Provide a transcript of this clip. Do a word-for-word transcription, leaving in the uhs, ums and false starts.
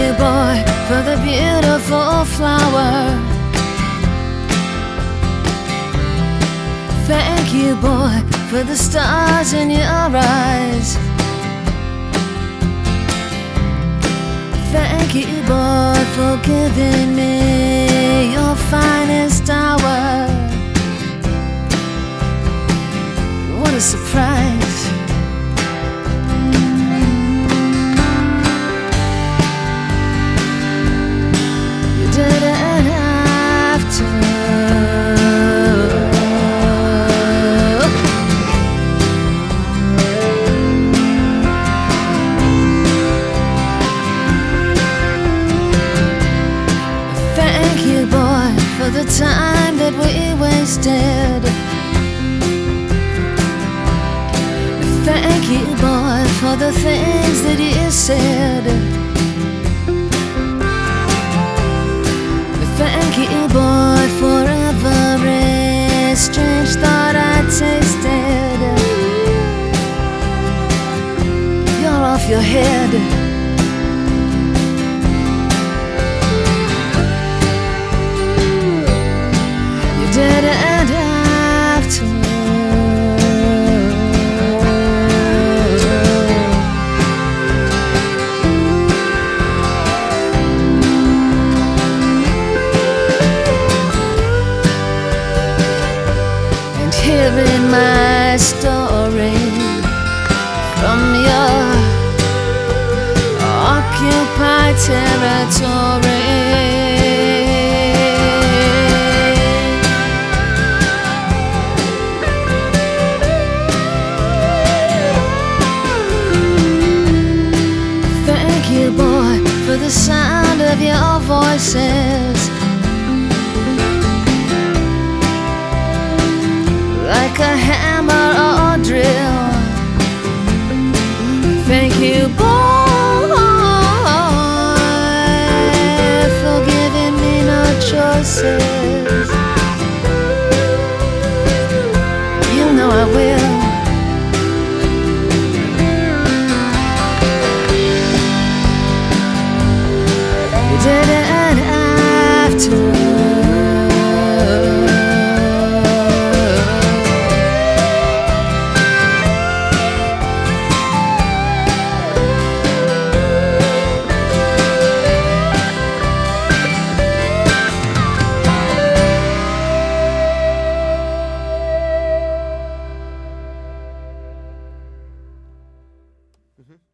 you, boy, for the beautiful flower. Thank you, boy, for the stars in your eyes. Thank you, boy, for giving me your finest hour. What a surprise. You didn't have to. Thank you, boy, for the time that we wasted. Thank you, boy, for the things that you said. Thank you, boy, for every strange thought I tasted. You're off your head. Didn't have to. And hearing my story from your occupied territory, you, boy, for the sound of your voices, like a hammer or a drill. Thank you, boy, for giving me no choices. You know I will. Didn't have to. Mm-hmm.